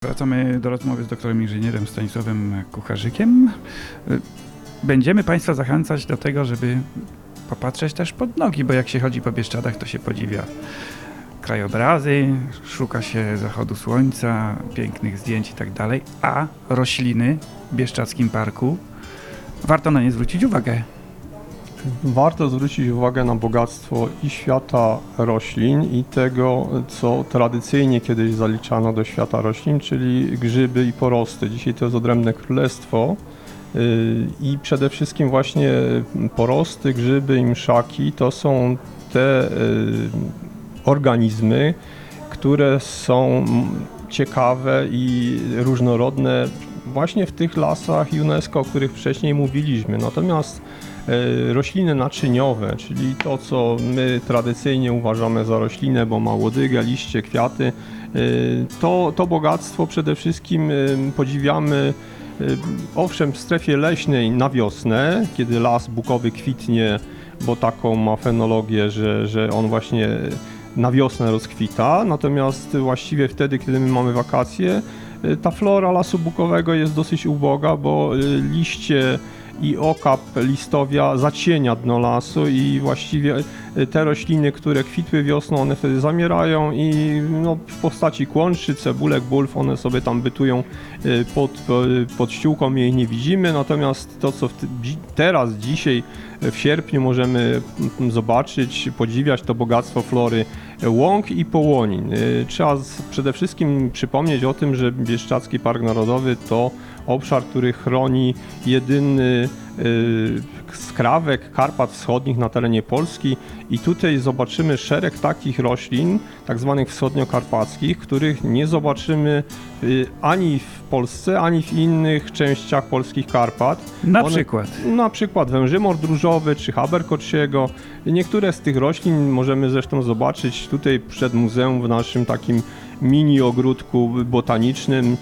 Wracamy do rozmowy z doktorem inżynierem Stanisławem Kucharzykiem. Będziemy Państwa zachęcać do tego, żeby popatrzeć też pod nogi, bo jak się chodzi po Bieszczadach, to się podziwia krajobrazy, szuka się zachodu słońca, pięknych zdjęć i tak dalej, a rośliny w Bieszczadzkim Parku, warto na nie zwrócić uwagę. Warto zwrócić uwagę na bogactwo i świata roślin i tego, co tradycyjnie kiedyś zaliczano do świata roślin, czyli grzyby i porosty. Dzisiaj to jest odrębne królestwo i przede wszystkim właśnie porosty, grzyby i mszaki to są te organizmy, które są ciekawe i różnorodne właśnie w tych lasach UNESCO, o których wcześniej mówiliśmy. Natomiast rośliny naczyniowe, czyli to, co my tradycyjnie uważamy za roślinę, bo ma łodygę, liście, kwiaty, to bogactwo przede wszystkim podziwiamy owszem w strefie leśnej na wiosnę, kiedy las bukowy kwitnie, bo taką ma fenologię, że on właśnie na wiosnę rozkwita, natomiast właściwie wtedy, kiedy my mamy wakacje, ta flora lasu bukowego jest dosyć uboga, bo liście i okap listowia zacienia dno lasu i właściwie te rośliny, które kwitły wiosną, one wtedy zamierają i w postaci kłączy, cebulek, bulw, one sobie tam bytują pod ściółką, my ich nie widzimy, natomiast to, co teraz, dzisiaj, w sierpniu możemy zobaczyć, podziwiać to bogactwo flory łąk i połonin. Trzeba przede wszystkim przypomnieć o tym, że Bieszczadzki Park Narodowy to obszar, który chroni jedyny skrawek Karpat Wschodnich na terenie Polski i tutaj zobaczymy szereg takich roślin, tak zwanych wschodniokarpackich, których nie zobaczymy ani w Polsce, ani w innych częściach polskich Karpat. Na przykład wężymor dróżowy czy haber kotsiego. Niektóre z tych roślin możemy zresztą zobaczyć tutaj przed muzeum w naszym takim mini ogródku botanicznym.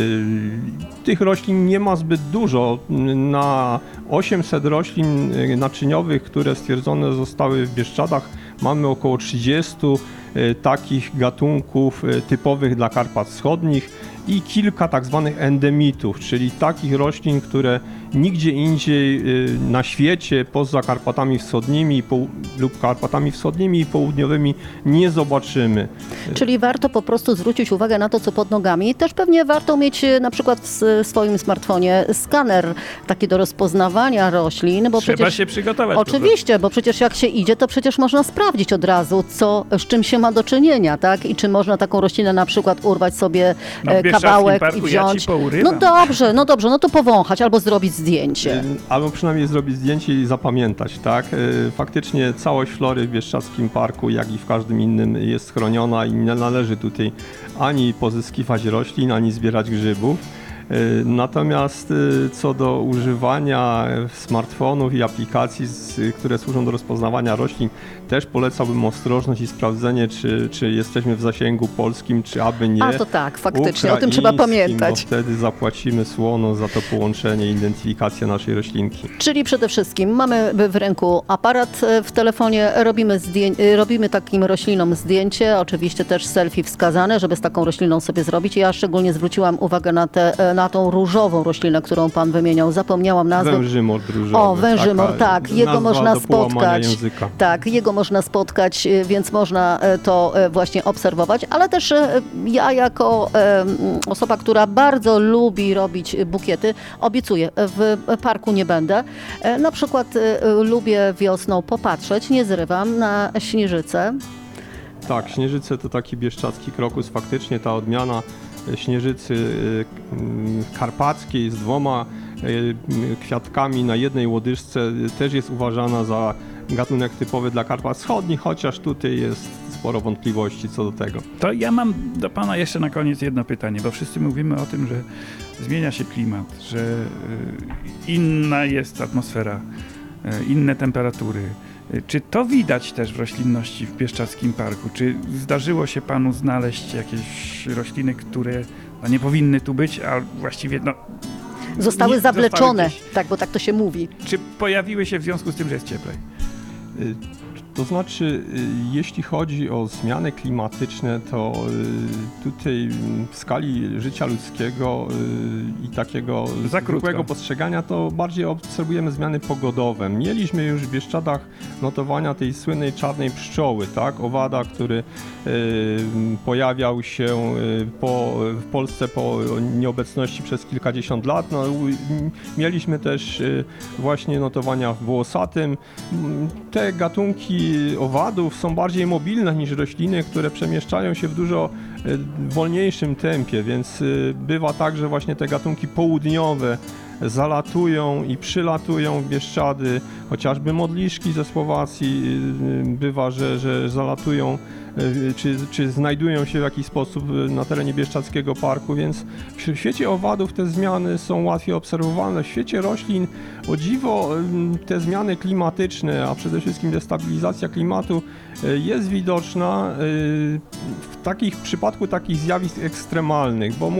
Tych roślin nie ma zbyt dużo. Na 800 roślin naczyniowych, które stwierdzone zostały w Bieszczadach, mamy około 30 takich gatunków typowych dla Karpat Wschodnich i kilka tak zwanych endemitów, czyli takich roślin, które nigdzie indziej na świecie poza Karpatami Wschodnimi lub Karpatami Wschodnimi i Południowymi nie zobaczymy. Czyli warto po prostu zwrócić uwagę na to, co pod nogami. Też pewnie warto mieć na przykład w swoim smartfonie skaner taki do rozpoznawania roślin. Bo Trzeba przecież, się przygotować. Oczywiście, bo przecież jak się idzie, to przecież można sprawdzić od razu, z czym się ma do czynienia, tak? I czy można taką roślinę na przykład urwać sobie kawałek Parku i wziąć. Ja ci pourywam. No dobrze, no to powąchać albo zrobić zdjęcie. Albo przynajmniej zrobić zdjęcie i zapamiętać, tak? Faktycznie całość flory w Bieszczadzkim Parku, jak i w każdym innym jest chroniona i nie należy tutaj ani pozyskiwać roślin, ani zbierać grzybów. Natomiast co do używania smartfonów i aplikacji, które służą do rozpoznawania roślin, też polecałbym ostrożność i sprawdzenie, czy jesteśmy w zasięgu polskim, czy aby nie. A to tak, faktycznie, o tym trzeba pamiętać. Bo wtedy zapłacimy słono za to połączenie i identyfikację naszej roślinki. Czyli przede wszystkim mamy w ręku aparat w telefonie, robimy takim roślinom zdjęcie, oczywiście też selfie wskazane, żeby z taką rośliną sobie zrobić. Ja szczególnie zwróciłam uwagę na tą różową roślinę, którą pan wymieniał. Zapomniałam nazwy. Wężymor dróżowy. O, wężymor, tak. Jego można spotkać. Języka. Tak, jego można spotkać, więc można to właśnie obserwować, ale też ja jako osoba, która bardzo lubi robić bukiety, obiecuję, w parku nie będę. Na przykład lubię wiosną popatrzeć, nie zrywam, na śnieżycę. Tak, śnieżyce to taki bieszczadzki krokus. Faktycznie ta odmiana śnieżycy karpackiej z 2 kwiatkami na jednej łodyżce też jest uważana za gatunek typowy dla Karpat Wschodnich, chociaż tutaj jest sporo wątpliwości co do tego. To ja mam do pana jeszcze na koniec jedno pytanie, bo wszyscy mówimy o tym, że zmienia się klimat, że inna jest atmosfera, inne temperatury. Czy to widać też w roślinności w Bieszczadzkim Parku? Czy zdarzyło się panu znaleźć jakieś rośliny, które nie powinny tu być, a właściwie zostały zawleczone, tak, bo tak to się mówi. Czy pojawiły się w związku z tym, że jest cieplej? To znaczy, jeśli chodzi o zmiany klimatyczne, to tutaj w skali życia ludzkiego i takiego zwykłego postrzegania, to bardziej obserwujemy zmiany pogodowe. Mieliśmy już w Bieszczadach notowania tej słynnej czarnej pszczoły, tak? Owada, który pojawiał się w Polsce po nieobecności przez kilkadziesiąt lat. No, mieliśmy też właśnie notowania w włosatym. Te gatunki owadów są bardziej mobilne niż rośliny, które przemieszczają się w dużo wolniejszym tempie, więc bywa tak, że właśnie te gatunki południowe zalatują i przylatują w Bieszczady, chociażby modliszki ze Słowacji bywa, że zalatują czy znajdują się w jakiś sposób na terenie Bieszczadzkiego Parku, więc w świecie owadów te zmiany są łatwiej obserwowalne. W świecie roślin, o dziwo, te zmiany klimatyczne, a przede wszystkim destabilizacja klimatu jest widoczna w przypadku takich zjawisk ekstremalnych, bo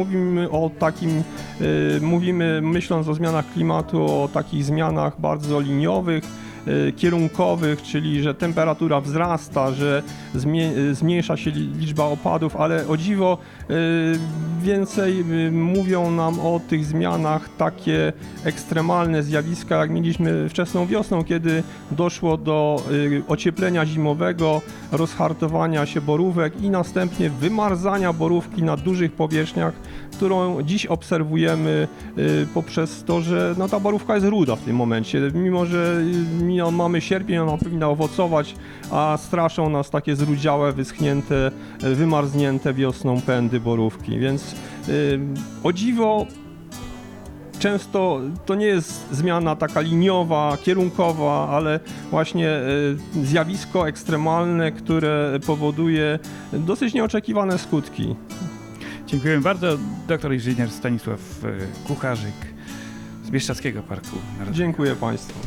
mówimy, myśląc o zmianach klimatu, o takich zmianach bardzo liniowych, kierunkowych, czyli że temperatura wzrasta, że zmniejsza się liczba opadów, ale o dziwo więcej mówią nam o tych zmianach takie ekstremalne zjawiska, jak mieliśmy wczesną wiosną, kiedy doszło do ocieplenia zimowego, rozhartowania się borówek i następnie wymarzania borówki na dużych powierzchniach, którą dziś obserwujemy poprzez to, że ta borówka jest ruda w tym momencie. Mimo że mamy sierpień, ona powinna owocować, a straszą nas takie zrudziałe, wyschnięte, wymarznięte wiosną pędy borówki. Więc o dziwo często to nie jest zmiana taka liniowa, kierunkowa, ale właśnie zjawisko ekstremalne, które powoduje dosyć nieoczekiwane skutki. Dziękuję bardzo. Doktor inżynier Stanisław Kucharzyk z Bieszczadzkiego Parku Narodowego. Dziękuję Państwu.